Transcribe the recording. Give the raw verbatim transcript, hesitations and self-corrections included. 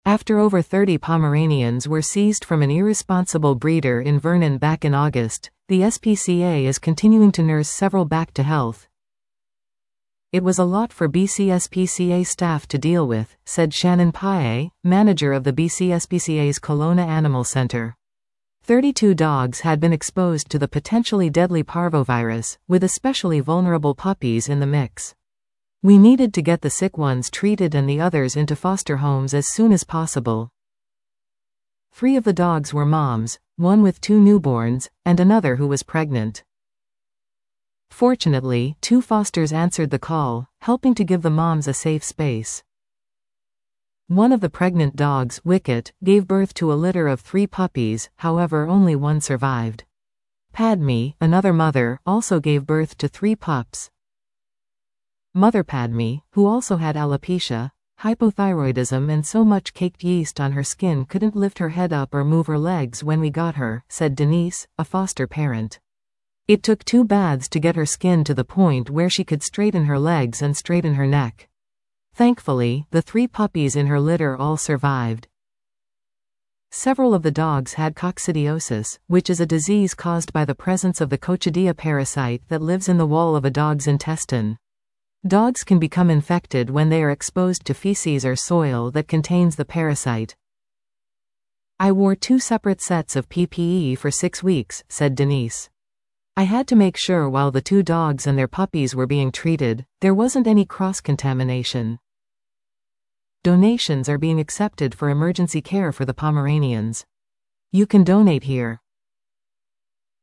After over thirty Pomeranians were seized from an irresponsible breeder in Vernon back in August, the S P C A is continuing to nurse several back to health. "It was a lot for B C S P C A staff to deal with," said Shannon Paye, manager of the B C S P C A's Kelowna Animal Centre. thirty-two dogs had been exposed to the potentially deadly parvovirus, with especially vulnerable puppies in the mix. "We needed to get the sick ones treated and the others into foster homes as soon as possible." Three of the dogs were moms, one with two newborns, and another who was pregnant. Fortunately, two fosters answered the call, helping to give the moms a safe space. One of the pregnant dogs, Wicket, gave birth to a litter of three puppies, however only one survived. Padme, another mother, also gave birth to three pups. Mother Padme, who also had alopecia, hypothyroidism and so much caked yeast on her skin couldn't lift her head up or move her legs when we got her, said Denise, a foster parent. "It took two baths to get her skin to the point where she could straighten her legs and straighten her neck. Thankfully, the three puppies in her litter all survived." Several of the dogs had coccidiosis, which is a disease caused by the presence of the Coccidia parasite that lives in the wall of a dog's intestine. Dogs can become infected when they are exposed to feces or soil that contains the parasite. "I wore two separate sets of P P E for six weeks, said Denise. "I had to make sure while the two dogs and their puppies were being treated, there wasn't any cross-contamination." Donations are being accepted for emergency care for the Pomeranians. You can donate here.